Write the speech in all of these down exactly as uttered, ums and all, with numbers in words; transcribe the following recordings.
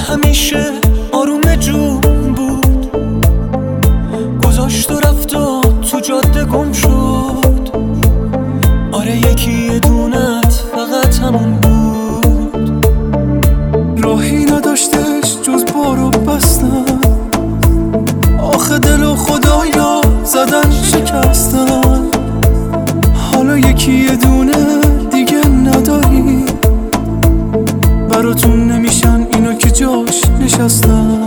همیشه آروم جون بود، گذاشت و رفت و تو جاده گم شد. آره یکی یه دونت فقط همون بود. راهی نداشتش جز بارو بستن، آخه دل و خدایا زدن شکستن. حالا یکی یه دونه دیگه نداری، براتون نمیشن اینا که جاش نشستن.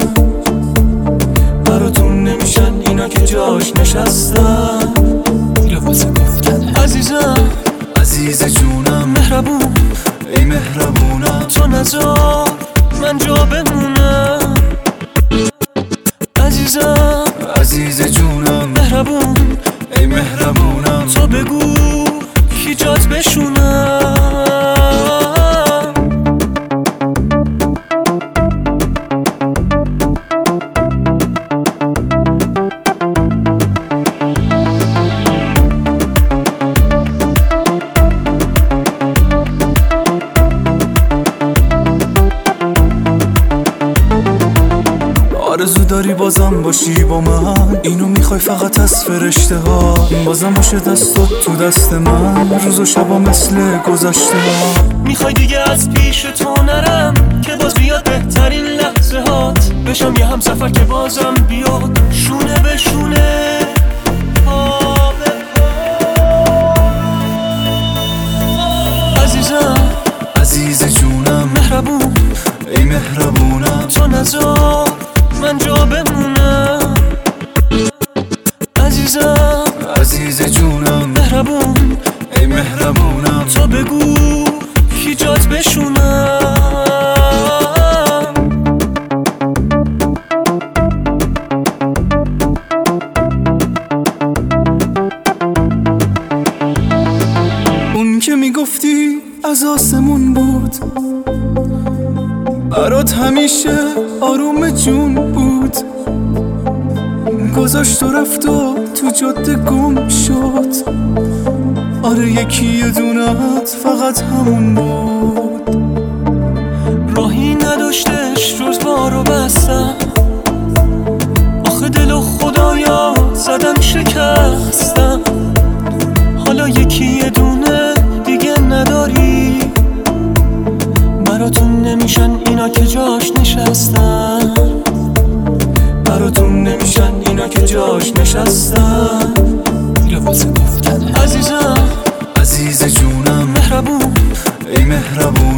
براتون نمیشن اینا که جاش نشستن. لباس گفتن عزیزم، عزیز جونم، مهربون، ای مهربونم، تو نذار من جا بمونم. عزیزم، عزیز جونم، مهربون، ای مهربونم، تو بگو کی جات بشونم. آرزو داری بازم باشی با من، اینو میخوای فقط از فرشته ها. بازم باشه دستات تو دست من، روز و شبا مثل گذشته ها. میخوای دیگه از پیش تو نرم که باز بیاد بهترین لحظه هات، بشم یه هم سفر که بازم بیاد شونه به شونه، پا به پا. عزیزم، عزیز جونم، مهربون، ای مهربونم، تو نذار من جا بمونم. عزیزم، عزیز جونم، مهربون، ای مهربونم، تو بگو کی جات بشونم. اون که میگفتی از آسمون بود، برات همیشه آروم جون بود، گذاشت و رفت و تو جاده گم شد. آره یکی یه دونت فقط همون بود. راهی نداشتش جز بارو بستن، آخه دل و خدایا زدن شکستن. حالا یکی یه دونه دیگه نداری، براتون نمیشن اینا که جاش نشستن. براتون نمیشن اینا که جاش نشستن. لباس گفتن عزیزم، عزیز جونم، مهربون، ای مهربون